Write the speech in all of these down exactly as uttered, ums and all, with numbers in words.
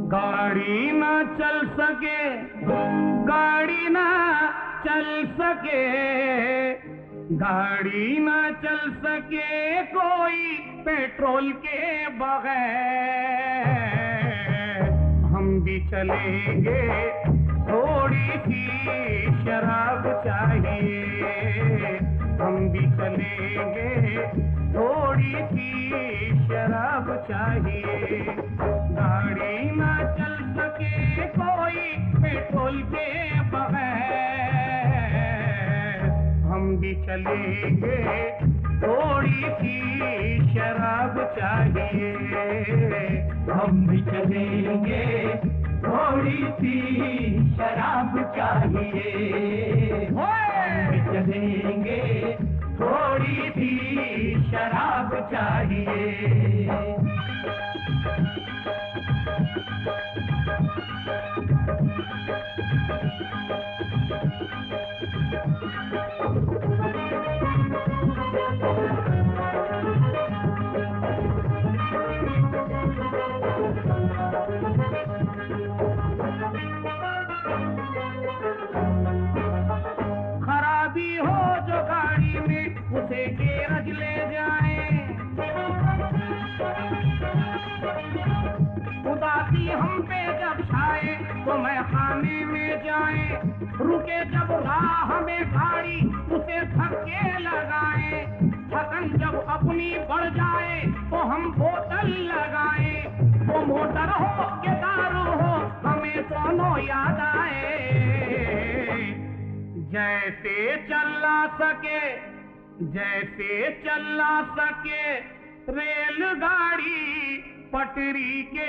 गाड़ी ना चल सके, गाड़ी ना चल सके, गाड़ी ना चल सके कोई पेट्रोल के बगैर। हम भी चलेंगे, थोड़ी सी शराब चाहिए। हम भी चलेंगे, थोड़ी सी शराब चाहिए। गाड़ी ना चल सके कोई पेट्रोल के बगैर। हम भी चलेंगे, थोड़ी सी शराब चाहिए। हम भी चलेंगे, थोड़ी सी शराब चाहिए। हम भी चलेंगे, थोड़ी सी शराब चाहिए। खराबी हो जो गाड़ी में उसे गैरेज ले जाएं। उदासी हम पे जब छाए तो मैं खाने में जाए। रुके जब राह में गाड़ी उसे धक्के लगाए। थकन जब अपनी बढ़ जाए तो हम बोतल लगाए। वो मोटर हो के दारू हो हमें दोनों याद आए। जैसे चला सके, जैसे चला सके रेलगाड़ी पटरी के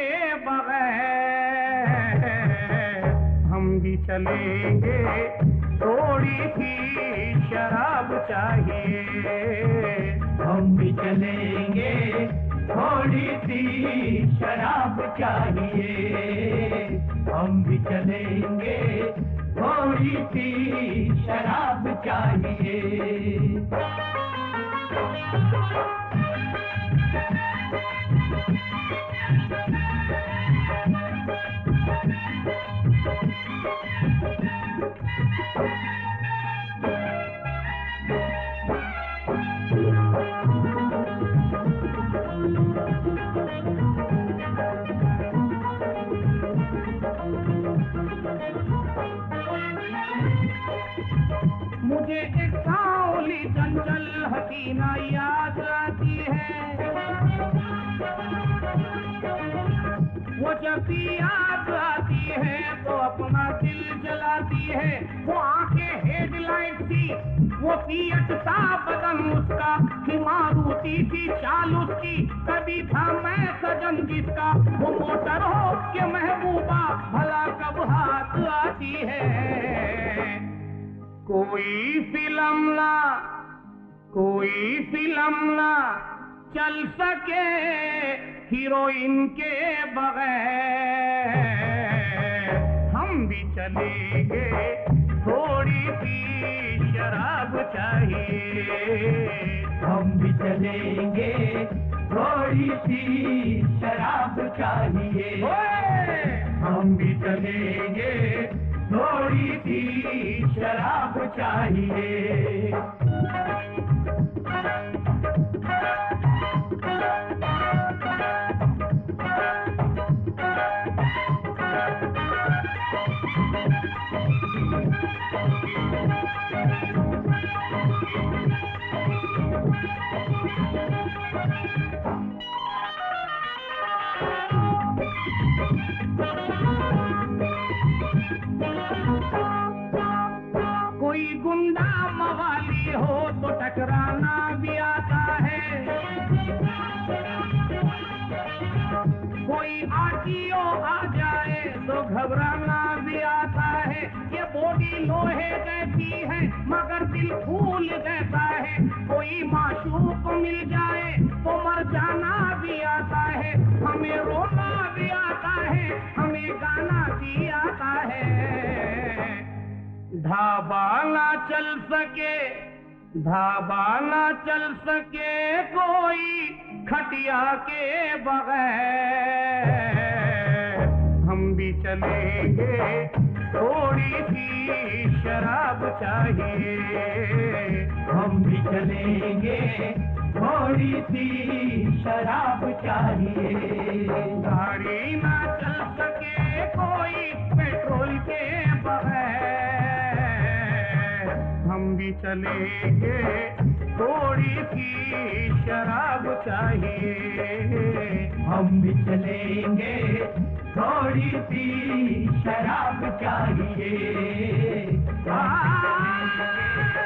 बगैर। हम भी चलेंगे, थोड़ी सी शराब चाहिए। हम भी चलेंगे, थोड़ी सी शराब चाहिए। हम भी चलेंगे, थोड़ी सी शराब चाहिए। मुझे एक सावली चंचल हसीना याद आती है। वो जब भी याद आती है तो अपना दिल जलाती है। वो आंखें हेडलाइट सी, वो फिएट सा बदन उसका, मारुति सी चाल उसकी। कभी था मैं सजन जिसका, वो मोटर हो के महबूबा भला कब हाथ आती है। कोई फिल्म ना, कोई फिल्म ना चल सके हीरोइन के बगैर। हम भी चलेंगे, थोड़ी सी शराब चाहिए। हम भी चलेंगे, थोड़ी सी शराब चाहिए। हम भी चलेंगे, थोड़ी सी शराब चाहिए। कोई गुंडा मवाली हो तो टकराना भी आता है। कोई आरटीओ आ जाए तो घबराना भी आता है। ये बॉडी लोहे जैसी है मगर दिल फूल जैसा है। कोई माशूक मिल जाए तो मर जाना भी आता है। हमें रोना भी आता है, हमें गाना भी आता है। ढाबा ना चल सके, ढाबा ना चल सके कोई खटिया के बगैर। हम चलेंगे, थोड़ी सी शराब चाहिए। हम भी चलेंगे, थोड़ी सी शराब चाहिए। गाड़ी ना चल सके कोई पेट्रोल के बगैर, हम भी चलेंगे, थोड़ी सी शराब चाहिए। हम भी चलेंगे, थोड़ी सी शराब चाहिए। आ,